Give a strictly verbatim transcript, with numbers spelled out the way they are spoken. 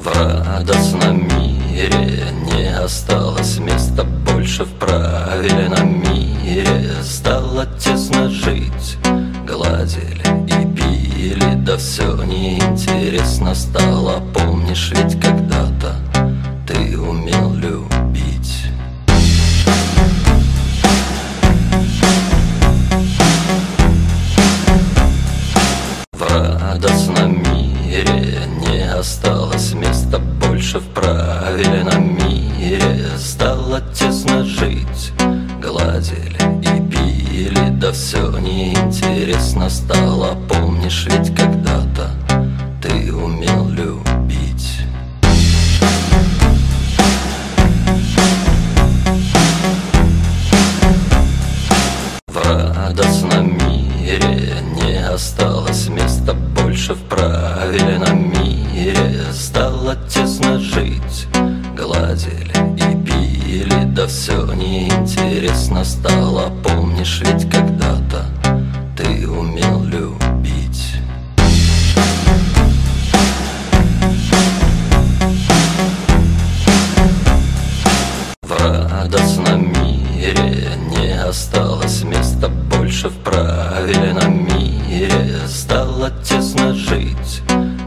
В радостном мире не осталось места больше. В правильном мире стало тесно жить. Гладили и пили, да все неинтересно стало. Помнишь, ведь когда-то ты умел любить. В радостном мире не осталось места больше. В правильном мире стало тесно жить. Гладили и пили, да все неинтересно стало. Помнишь, ведь когда-то ты умел любить. В радостном мире не осталось места больше. В правильном мире стало тесно жить. Гладили и пили, да все неинтересно стало. Помнишь, ведь когда-то ты умел любить. В радостном мире не осталось места